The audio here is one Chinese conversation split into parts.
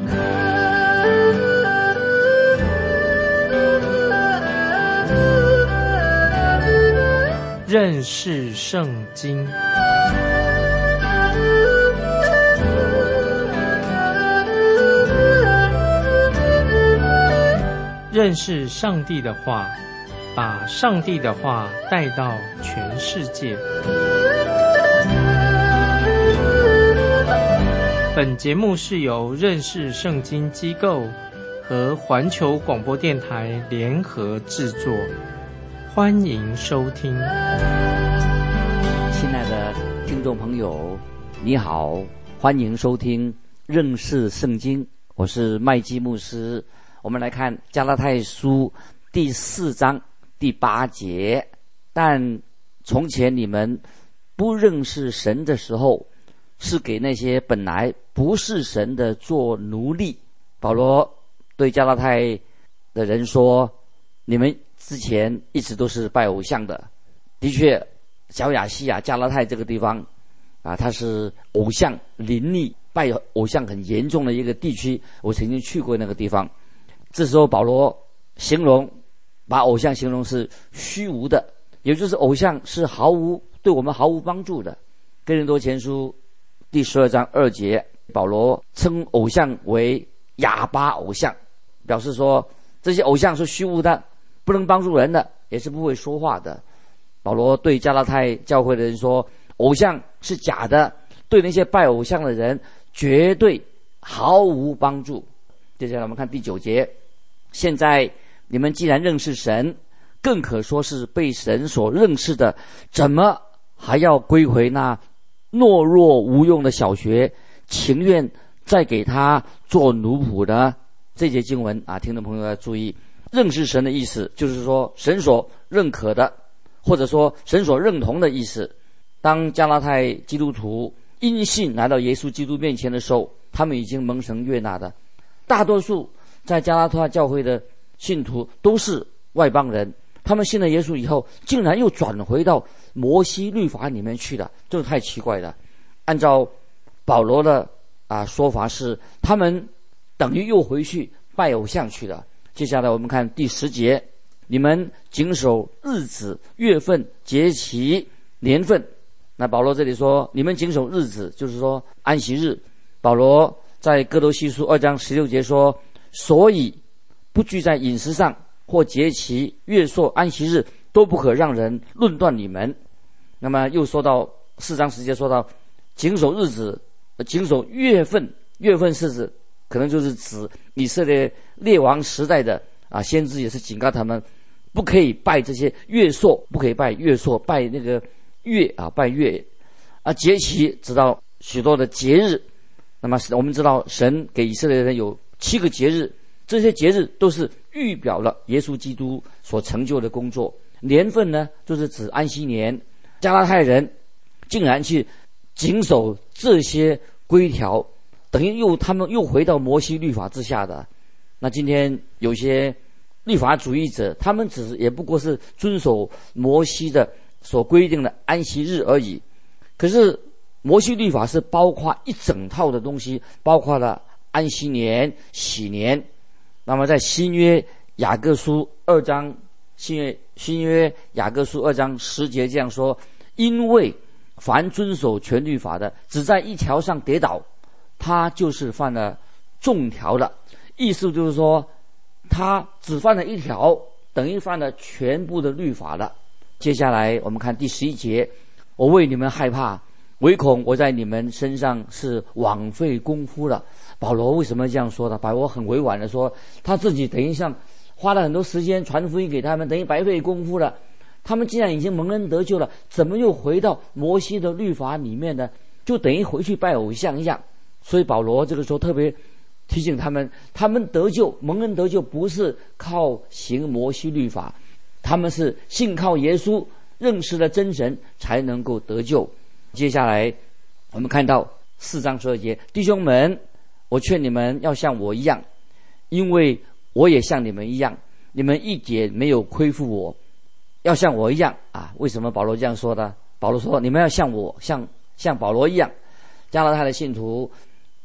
认识圣经。认识上帝的话，把上帝的话带到全世界。本节目是由认识圣经机构和环球广播电台联合制作，欢迎收听。 亲爱的听众朋友，你好，欢迎收听认识圣经，我是麦基牧师。我们来看加拉太书第4章第8节，但从前你们不认识神的时候，是给那些本来不是神的做奴隶。保罗对加拉太的人说，你们之前一直都是拜偶像的。的确，小亚细亚加拉太这个地方它是偶像林立、拜偶像很严重的一个地区，我曾经去过那个地方。这时候保罗把偶像形容是虚无的，也就是偶像是对我们毫无帮助的。哥林多前书第12章2节，保罗称偶像为哑巴偶像，表示说这些偶像是虚无的，不能帮助人的，也是不会说话的。保罗对加拉太教会的人说，偶像是假的，对那些拜偶像的人绝对毫无帮助。接下来我们看第9节，现在你们既然认识神，更可说是被神所认识的，怎么还要归回那懦弱无用的小学，情愿再给他做奴仆呢？这节经文听众朋友要注意，认识神的意思就是说神所认可的，或者说神所认同的意思。当加拉太基督徒因信来到耶稣基督面前的时候，他们已经蒙神悦纳的。大多数在加拉太教会的信徒都是外邦人，他们信了耶稣以后，竟然又转回到摩西律法里面去了，这太奇怪了。按照保罗的说法是，他们等于又回去拜偶像去了。接下来我们看第10节，你们谨守日子、月份、节期、年份。那保罗这里说你们谨守日子，就是说安息日。保罗在哥罗西书2章16节说，所以不拘在饮食上或节期、月朔、安息日，都不可让人论断你们。那么又说到4章10节，说到谨守日子、谨守月份。月份是指可能就是指以色列列王时代的先知，也是警告他们不可以拜这些月朔，不可以拜月朔，拜那个月拜月。节期知道许多的节日，那么我们知道神给以色列人有7个节日，这些节日都是预表了耶稣基督所成就的工作。年份呢，就是指安息年。加拉太人竟然去谨守这些规条，等于他们又回到摩西律法之下的。那今天有些律法主义者，他们也不过是遵守摩西的所规定的安息日而已。可是摩西律法是包括一整套的东西，包括了安息年、喜年。那么在新约雅各书2章，新约雅各书2章10节这样说，因为凡遵守全律法的，只在一条上跌倒，他就是犯了众条了。意思就是说，他只犯了一条，等于犯了全部的律法了。接下来我们看第11节，我为你们害怕，唯恐我在你们身上是枉费功夫了。保罗为什么这样说呢？保罗很委婉的说，他自己等于像花了很多时间传福音给他们，等于白费功夫了。他们既然已经蒙恩得救了，怎么又回到摩西的律法里面呢？就等于回去拜偶像一样。所以保罗这个时候特别提醒他们，他们得救，蒙恩得救不是靠行摩西律法，他们是信靠耶稣，认识了真神才能够得救。接下来我们看到4章12节，弟兄们，我劝你们要像我一样，因为我也像你们一样，你们一点没有亏负我，要像我一样为什么保罗这样说呢？保罗说你们要像我，像保罗一样。加拉太的信徒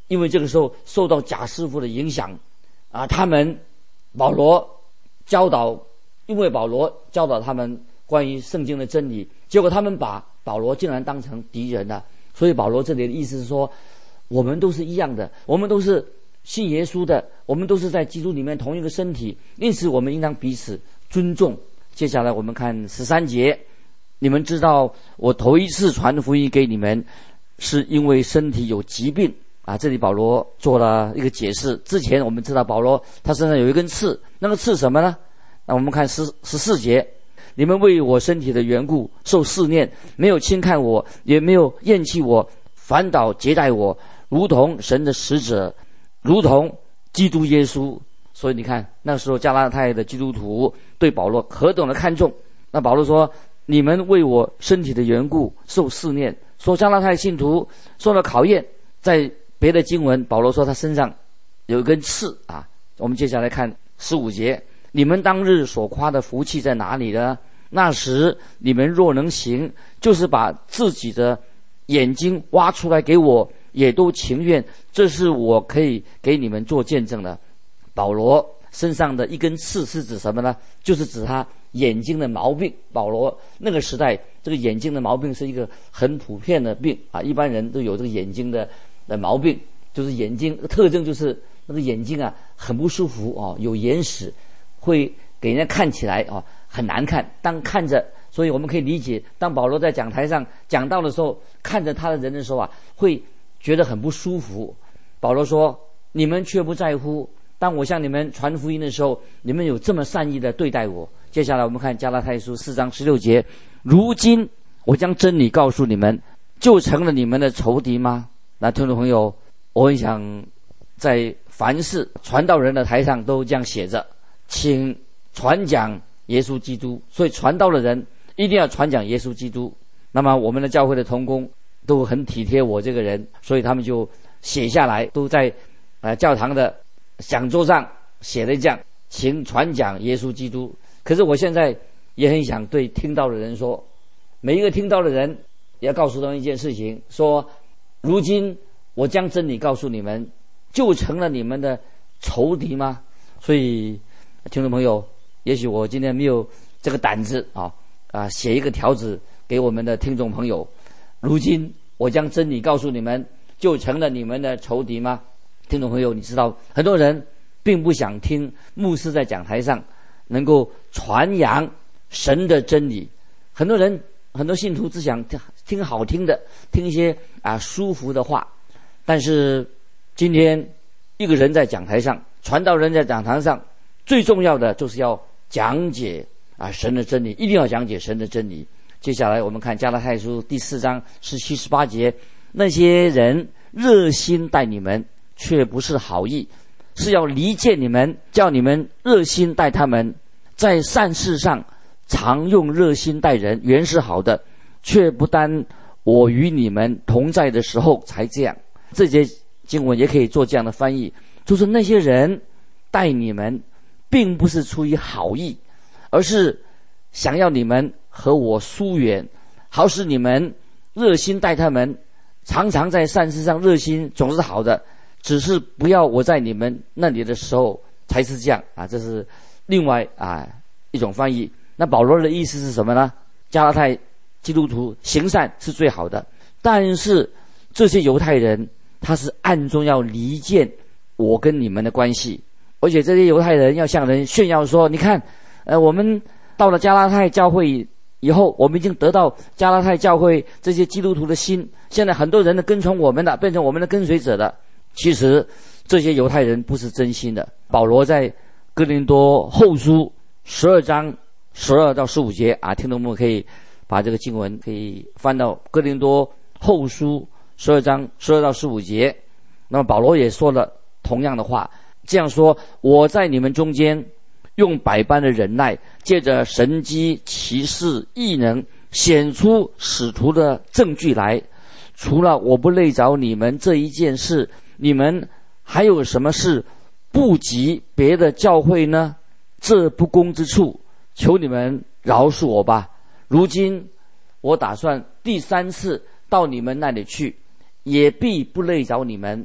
因为这个时候受到假师傅的影响他们保罗教导，因为保罗教导他们关于圣经的真理，结果他们把保罗竟然当成敌人了。所以保罗这里的意思是说，我们都是一样的，我们都是信耶稣的，我们都是在基督里面同一个身体，因此我们应当彼此尊重。接下来我们看13节，你们知道我头一次传福音给你们，是因为身体有疾病这里保罗做了一个解释。之前我们知道保罗他身上有一根刺，那个刺什么呢？那我们看14节，你们为我身体的缘故受试炼，没有轻看我，也没有厌弃我，反倒接待我，如同神的使者，如同基督耶稣。所以你看那时候加拉太的基督徒对保罗何等的看重。那保罗说，你们为我身体的缘故受试炼，说加拉太信徒受了考验。在别的经文保罗说他身上有一根刺我们接下来看15节，你们当日所夸的福气在哪里呢？那时你们若能行，就是把自己的眼睛挖出来给我，也都情愿，这是我可以给你们做见证的。保罗身上的一根刺是指什么呢？就是指他眼睛的毛病。保罗那个时代这个眼睛的毛病是一个很普遍的病一般人都有这个眼睛的毛病，就是眼睛特征就是那个眼睛很不舒服有眼屎，会给人家看起来很难看。当看着，所以我们可以理解，当保罗在讲台上讲道的时候，看着他的人的时候会觉得很不舒服。保罗说，你们却不在乎，当我向你们传福音的时候，你们有这么善意的对待我。接下来我们看加拉太书4章16节，如今我将真理告诉你们，就成了你们的仇敌吗？那听众朋友，我很想在凡是传道人的台上都这样写着，请传讲耶稣基督。所以传道的人一定要传讲耶稣基督。那么我们的教会的同工都很体贴我这个人，所以他们就写下来，都在教堂的讲桌上写了这样，请传讲耶稣基督。可是我现在也很想对听到的人说，每一个听到的人也要告诉他们一件事情，说如今我将真理告诉你们，就成了你们的仇敌吗？所以听众朋友，也许我今天没有这个胆子写一个条子给我们的听众朋友，如今我将真理告诉你们，就成了你们的仇敌吗？听众朋友，你知道很多人并不想听牧师在讲台上能够传扬神的真理，很多信徒只想听好听的，听一些舒服的话。但是今天一个人在讲台上，传道人在讲台上，最重要的就是要讲解神的真理，一定要讲解神的真理。接下来我们看加拉太书第4章17、18节，那些人热心待你们，却不是好意，是要离间你们，叫你们热心待他们。在善事上常用热心待人，原是好的，却不单我与你们同在的时候才这样。这节经文也可以做这样的翻译，就是那些人待你们并不是出于好意，而是想要你们和我疏远，好使你们热心待他们。常常在善事上热心总是好的，只是不要我在你们那里的时候才是这样这是另外一种翻译。那保罗的意思是什么呢？加拉太基督徒行善是最好的，但是这些犹太人他是暗中要离间我跟你们的关系，而且这些犹太人要向人炫耀说，你看我们到了加拉太教会以后，我们已经得到加拉太教会这些基督徒的心，现在很多人跟从我们的，变成我们的跟随者的。其实这些犹太人不是真心的。保罗在哥林多后书12章12到15节听众们可以把这个经文可以翻到哥林多后书12章12到15节。那么保罗也说了同样的话，这样说，我在你们中间用百般的忍耐，借着神机奇事异能，显出使徒的证据来。除了我不累着你们这一件事，你们还有什么事不及别的教会呢？这不公之处，求你们饶恕我吧。如今我打算第3次到你们那里去，也必不累着你们，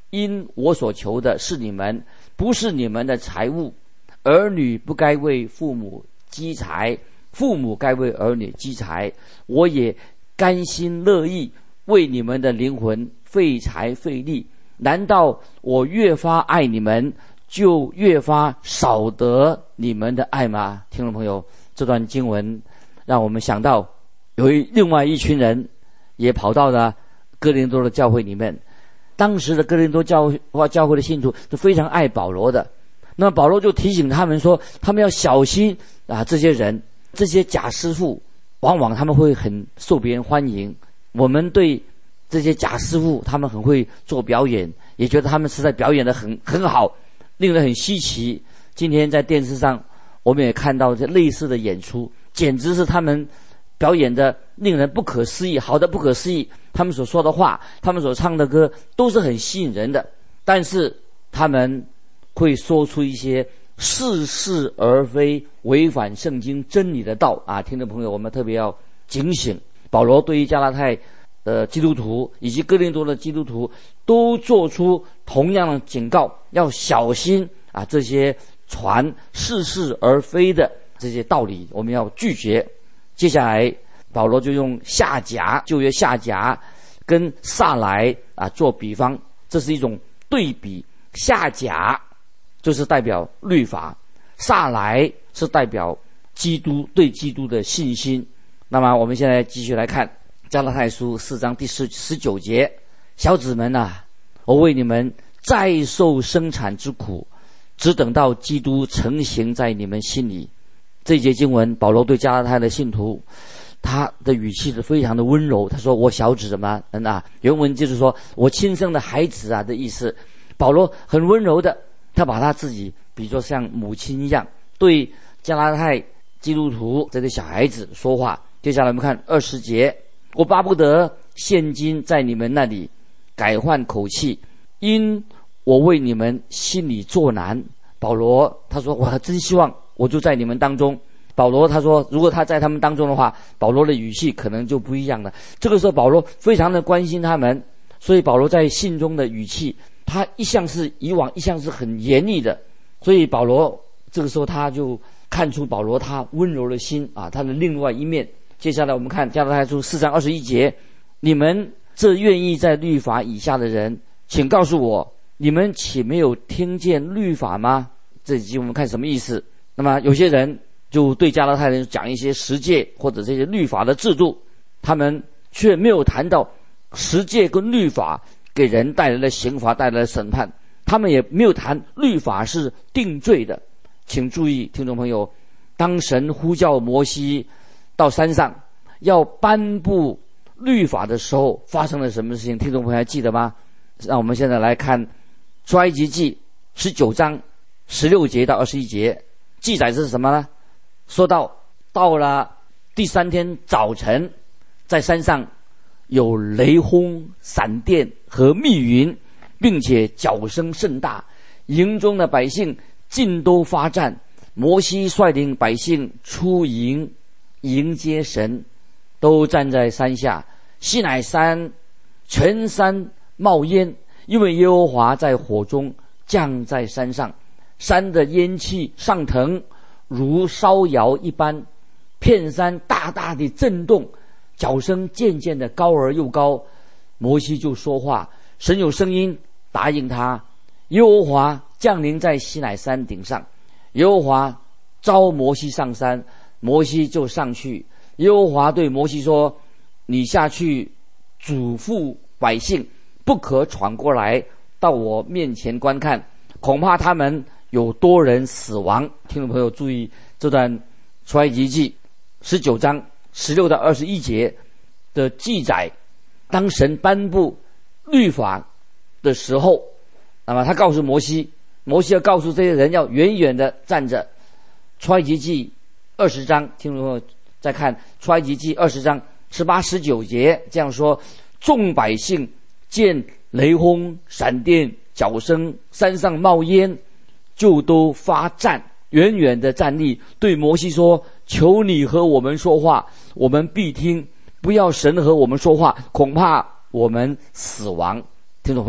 因我所求的是你们，不是你们的财物。儿女不该为父母积财，父母该为儿女积财。我也甘心乐意为你们的灵魂费财费力。难道我越发爱你们，就越发少得你们的爱吗？听众朋友，这段经文让我们想到有另外一群人也跑到了哥林多的教会里面。当时的哥林多教会的信徒是非常爱保罗的，那么保罗就提醒他们说，他们要小心这些人，这些假师傅往往他们会很受别人欢迎。我们对这些假师傅，他们很会做表演，也觉得他们实在表演得很好，令人很稀奇。今天在电视上我们也看到这类似的演出，简直是他们表演的令人不可思议，好的不可思议。他们所说的话，他们所唱的歌都是很吸引人的，但是他们会说出一些似是而非、违反圣经真理的道啊！听众朋友，我们特别要警醒。保罗对于加拉太基督徒以及哥林多的基督徒都做出同样的警告，要小心这些传似是而非的这些道理，我们要拒绝。接下来保罗就用夏甲，旧约夏甲跟撒来做比方，这是一种对比。夏甲就是代表律法，撒来是代表基督，对基督的信心。那么我们现在继续来看加拉太书4章第19节，小子们我为你们再受生产之苦，只等到基督成形在你们心里。这一节经文，保罗对加拉太的信徒，他的语气是非常的温柔。他说：“我小子们原文就是说我亲生的孩子的意思。保罗很温柔的，他把他自己比作像母亲一样，对加拉太基督徒这些小孩子说话。接下来我们看20节，我巴不得现今在你们那里改换口气，因我为你们心里作难。保罗他说，我真希望我就在你们当中。保罗他说，如果他在他们当中的话，保罗的语气可能就不一样了。这个时候保罗非常的关心他们，所以保罗在信中的语气，他以往一向是很严厉的，所以保罗这个时候他就看出保罗他温柔的心他的另外一面。接下来我们看加拉太书4章21节，你们这愿意在律法以下的人，请告诉我，你们岂没有听见律法吗？这集我们看什么意思。那么有些人就对加拉太人讲一些十诫或者这些律法的制度，他们却没有谈到十诫跟律法给人带来的刑罚，带来的审判，他们也没有谈律法是定罪的。请注意，听众朋友，当神呼叫摩西到山上要颁布律法的时候，发生了什么事情？听众朋友还记得吗？让我们现在来看出埃及记19章16节到21节，记载是什么呢？说到了第3天早晨，在山上有雷轰、闪电和密云，并且角声甚大，营中的百姓尽都发战。摩西率领百姓出营迎接神，都站在山下。西乃山全山冒烟，因为耶和华在火中降在山上，山的烟气上腾，如烧窑一般，片山大大的震动，角声渐渐的高而又高。摩西就说话，神有声音答应他。耶和华降临在西乃山顶上，耶和华召摩西上山，摩西就上去。耶和华对摩西说，你下去嘱咐百姓，不可闯过来到我面前观看，恐怕他们有多人死亡。听众朋友注意这段出埃及记19章16到21节的记载，当神颁布律法的时候，那么他告诉摩西，摩西要告诉这些人要远远的站着。出埃及记20章，听众朋友再看出埃及记20章18、19节，这样说：众百姓见雷轰、闪电、角声，山上冒烟，就都发战，远远的站立，对摩西说：求你和我们说话，我们必听；不要神和我们说话，恐怕我们死亡。听众朋友，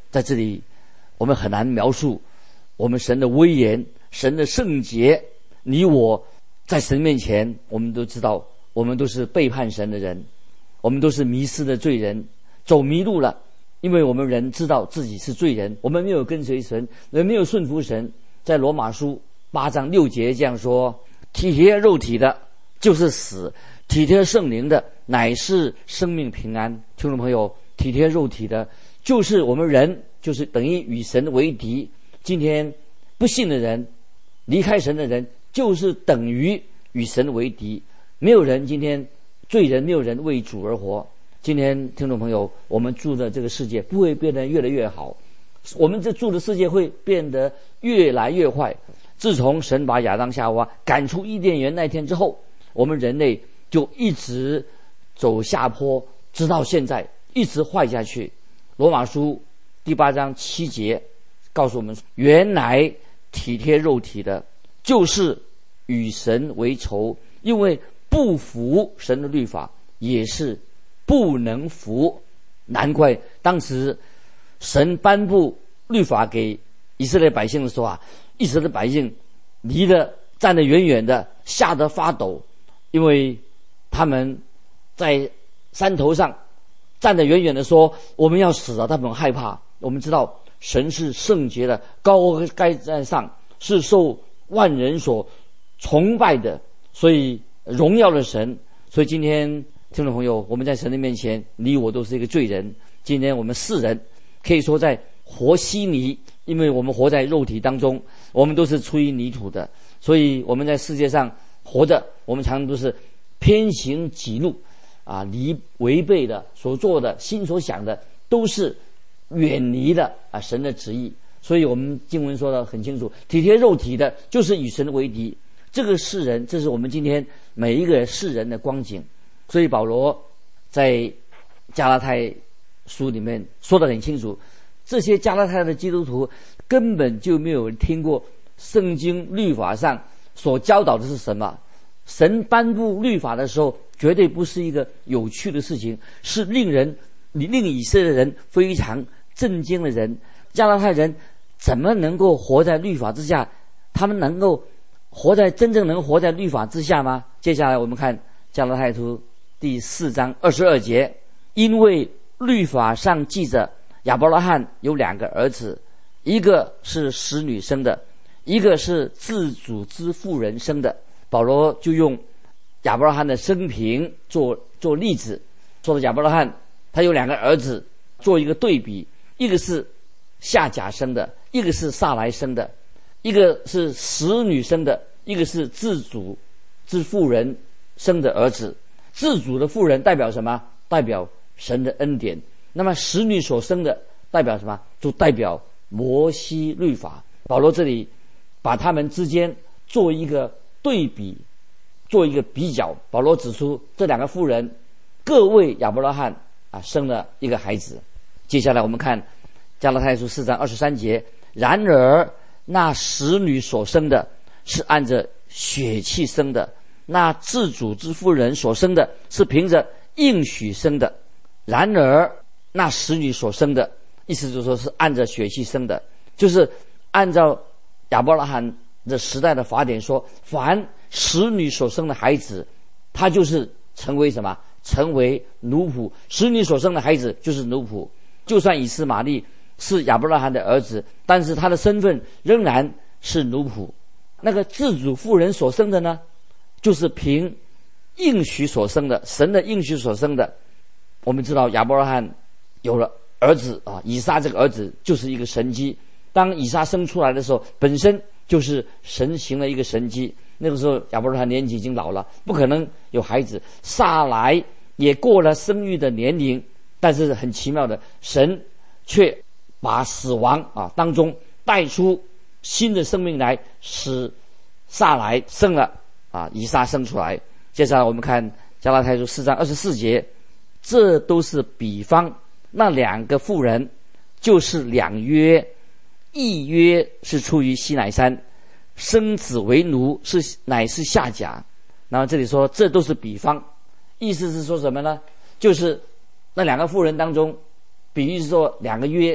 在这里我们很难描述我们神的威严，神的圣洁。你我在神面前，我们都知道我们都是背叛神的人，我们都是迷失的罪人，走迷路了。因为我们人知道自己是罪人，我们没有跟随神，也没有顺服神。在罗马书8章6节这样说，体贴肉体的就是死，体贴圣灵的乃是生命平安。听众朋友，体贴肉体的就是我们人，就是等于与神为敌。今天不信的人，离开神的人，就是等于与神为敌。没有人今天罪人，没有人为主而活。今天听众朋友，我们住的这个世界不会变得越来越好，我们这住的世界会变得越来越坏。自从神把亚当夏娃赶出伊甸园那天之后，我们人类就一直走下坡，直到现在一直坏下去。罗马书第8章7节告诉我们，原来体贴肉体的就是与神为仇，因为不服神的律法，也是不能服。难怪当时神颁布律法给以色列百姓的时候啊，以色列百姓站得远远的，吓得发抖，因为他们在山头上站得远远的说我们要死了，他们很害怕。我们知道神是圣洁的，高高在上，是受万人所崇拜的，所以荣耀的神。所以今天听众朋友，我们在神的面前，你我都是一个罪人。今天我们世人可以说在活稀泥，因为我们活在肉体当中，我们都是出于泥土的，所以我们在世界上活着，我们常常都是偏行己路啊，违背的所做的，心所想的都是远离了神的旨意。所以我们经文说的很清楚，体贴肉体的就是与神为敌。这个世人，这是我们今天每一个世人的光景。所以保罗在加拉太书里面说得很清楚，这些加拉太的基督徒根本就没有听过圣经律法上所教导的是什么。神颁布律法的时候，绝对不是一个有趣的事情，是令以色列人非常震惊的人。加拉太人怎么能够活在律法之下？他们能够真正能活在律法之下吗？接下来我们看加拉太书第4章22节，因为律法上记着亚伯拉罕有2个儿子，一个是使女生的，一个是自主之妇人生的。保罗就用亚伯拉罕的生平做例子，说的亚伯拉罕他有2个儿子，做一个对比，一个是夏甲生的，一个是撒来生的，一个是使女生的，一个是自主之妇人生的儿子。自主的妇人代表什么？代表神的恩典。那么使女所生的代表什么？就代表摩西律法。保罗这里把他们之间做一个对比，做一个比较。保罗指出这2个妇人各为亚伯拉罕生了一个孩子。接下来我们看加拉太书4章23节，然而那使女所生的是按着血气生的，那自主之妇人所生的是凭着应许生的。然而那使女所生的，意思就是说是按着血气生的，就是按照亚伯拉罕的时代的法典说，凡使女所生的孩子，他就是成为什么？成为奴仆。使女所生的孩子就是奴仆。就算以斯玛利是亚伯拉罕的儿子，但是他的身份仍然是奴仆。那个自主妇人所生的呢，就是凭应许所生的，神的应许所生的。我们知道亚伯拉罕有了儿子以撒，这个儿子就是一个神迹。当以撒生出来的时候，本身就是神行了一个神迹。那个时候亚伯拉罕年纪已经老了，不可能有孩子。撒来也过了生育的年龄，但是很奇妙的，神却把死亡当中带出新的生命来，使撒来生了以撒生出来。接下来我们看加拉太书4章24节，这都是比方，那2个妇人就是2约，一约是出于西乃山，生子为奴乃是夏甲。然后这里说这都是比方，意思是说什么呢？就是那2个妇人当中，比喻是说2个约，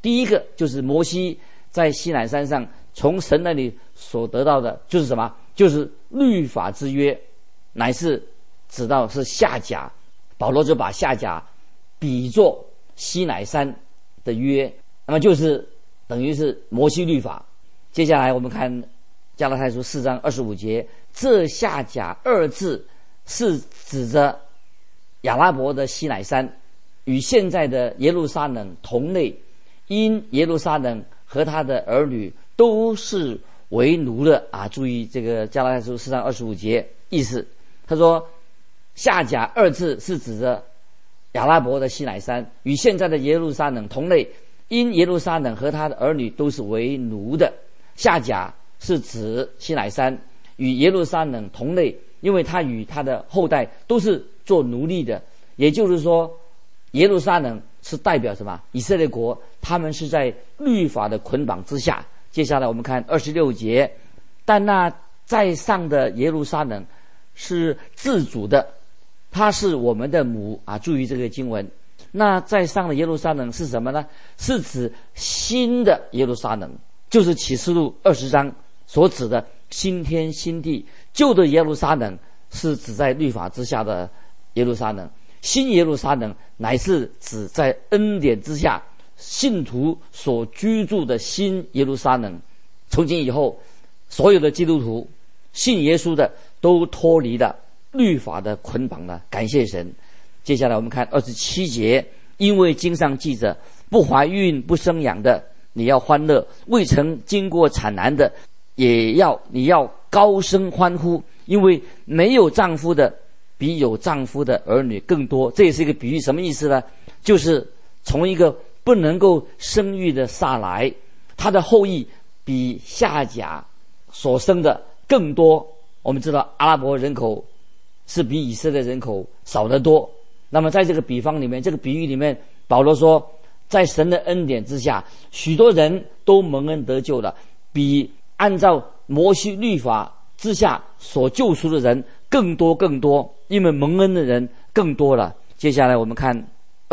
第一个就是摩西在西乃山上从神那里所得到的，就是什么？就是律法之约，乃是指到是夏甲。保罗就把夏甲比作西乃山的约，那么就是等于是摩西律法。接下来我们看加拉太书4章25节，这夏甲二字是指着亚拉伯的西乃山，与现在的耶路撒冷同类，因耶路撒冷和他的儿女都是为奴的啊！注意这个加拉太书4章25节意思，他说夏甲二字是指着亚拉伯的西乃山，与现在的耶路撒冷同类，因耶路撒冷和他的儿女都是为奴的。夏甲是指西乃山，与耶路撒冷同类，因为他与他的后代都是做奴隶的。也就是说，耶路撒冷是代表什么？以色列国，他们是在律法的捆绑之下。接下来我们看26节，但那在上的耶路撒冷是自主的，它是我们的母啊！注意这个经文，那在上的耶路撒冷是什么呢？是指新的耶路撒冷，就是启示录20章所指的新天新地。旧的耶路撒冷是指在律法之下的耶路撒冷，新耶路撒冷乃是指在恩典之下信徒所居住的新耶路撒冷。从今以后，所有的基督徒信耶稣的都脱离了律法的捆绑了，感谢神。接下来我们看27节，因为经上记着，不怀孕不生养的你要欢乐，未曾经过产难的你要高声欢呼，因为没有丈夫的比有丈夫的儿女更多。这也是一个比喻，什么意思呢？就是从一个不能够生育的撒来，他的后裔比夏甲所生的更多。我们知道阿拉伯人口是比以色列人口少得多。那么在这个比方里面，这个比喻里面，保罗说，在神的恩典之下，许多人都蒙恩得救了，比按照摩西律法之下所救赎的人更多，因为蒙恩的人更多了。接下来我们看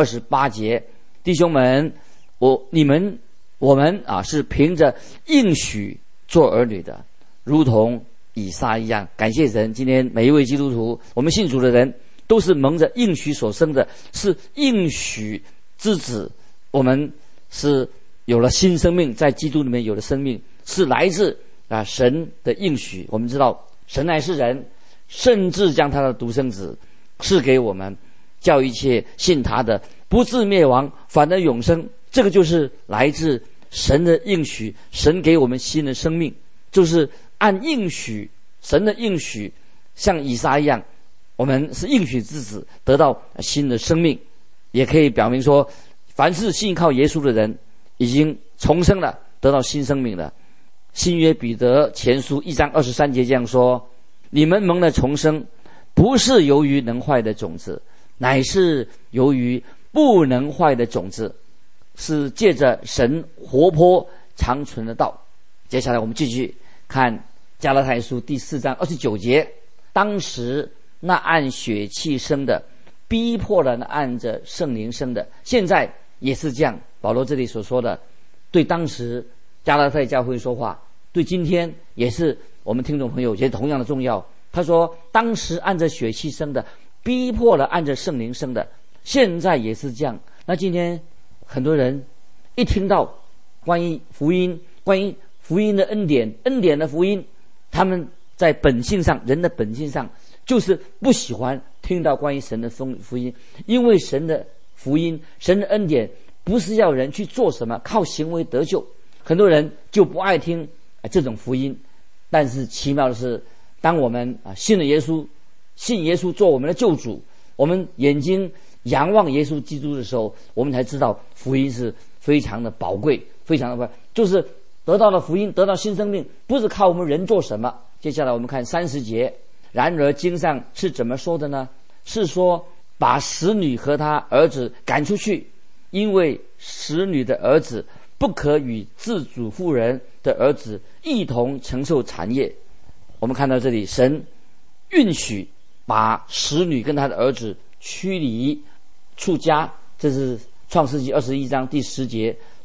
28节，弟兄们，我们是凭着应许做儿女的，如同以撒一样。感谢神，今天每一位基督徒，我们信主的人都是蒙着应许所生的，是应许之子。我们是有了新生命，在基督里面有了生命，是来自神的应许。我们知道神乃是人，甚至将他的独生子赐给我们，叫一切信他的不至灭亡，反而永生。这个就是来自神的应许，神给我们新的生命，就是按应许，神的应许，像以撒一样，我们是应许之子，得到新的生命。也可以表明说，凡是信靠耶稣的人已经重生了，得到新生命了。新约彼得前书1章23节这样说，你们蒙了重生，不是由于能坏的种子，乃是由于不能坏的种子，是借着神活泼长存的道。接下来我们继续看加拉太书第4章29节，当时那按血气生的逼迫了那按着圣灵生的，现在也是这样。保罗这里所说的对当时加拉太教会说话，对今天也是我们听众朋友也同样的重要。他说当时按着血气生的逼迫了按着圣灵生的，现在也是这样。那今天很多人一听到关于福音的恩典的福音，他们在本性上，人的本性上就是不喜欢听到关于神的福音，因为神的福音，神的恩典不是要人去做什么靠行为得救，很多人就不爱听这种福音。但是奇妙的是，当我们信了耶稣，信耶稣做我们的救主，我们眼睛仰望耶稣基督的时候，我们才知道福音是非常的宝贵，非常的宝贵，就是得到了福音，得到新生命，不是靠我们人做什么。接下来我们看30节，然而经上是怎么说的呢？是说把使女和她儿子赶出去，因为使女的儿子不可与自主妇人的儿子一同承受产业。我们看到这里，神允许把使女跟她的儿子驱离出家，这是创世纪21章第10节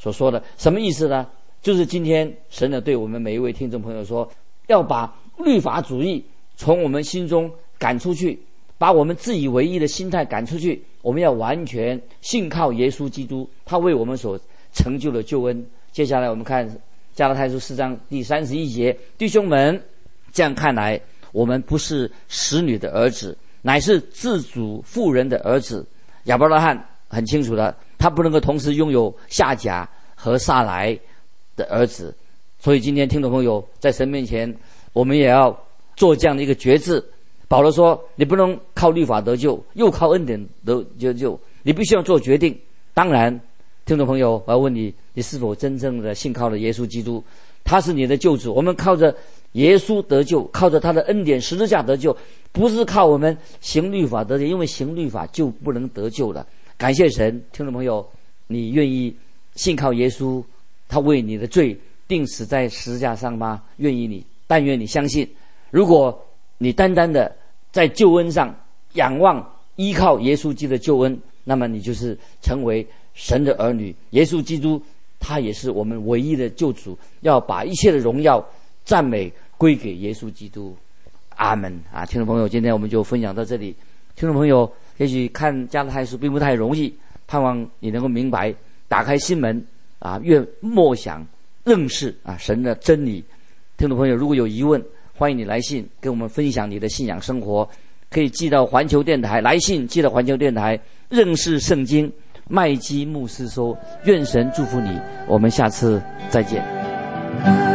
所说的。什么意思呢？就是今天神呢对我们每一位听众朋友说，要把律法主义从我们心中赶出去，把我们自以为意的心态赶出去。我们要完全信靠耶稣基督，他为我们所成就的救恩。接下来我们看加拉太书4章第31节，弟兄们，这样看来，我们不是使女的儿子，乃是自主妇人的儿子。亚伯拉罕很清楚的，他不能够同时拥有夏甲和撒来的儿子。所以今天听众朋友，在神面前，我们也要做这样的一个决志。保罗说，你不能靠律法得救，又靠恩典得救，你必须要做决定。当然，听众朋友，我要问你，你是否真正的信靠了耶稣基督？他是你的救主。我们靠着耶稣得救，靠着他的恩典十字架得救，不是靠我们行律法得救，因为行律法就不能得救了。感谢神，听众朋友，你愿意信靠耶稣，他为你的罪钉死在十字架上吗？但愿你相信。如果你单单的在救恩上仰望依靠耶稣基督的救恩，那么你就是成为神的儿女。耶稣基督他也是我们唯一的救主，要把一切的荣耀赞美归给耶稣基督。阿们啊！听众朋友，今天我们就分享到这里。听众朋友，也许看加拉太书并不太容易，盼望你能够明白，打开心门啊，越默想认识啊神的真理。听众朋友，如果有疑问，欢迎你来信跟我们分享你的信仰生活，可以寄到环球电台，来信寄到环球电台认识圣经麦基牧师说。愿神祝福你，我们下次再见。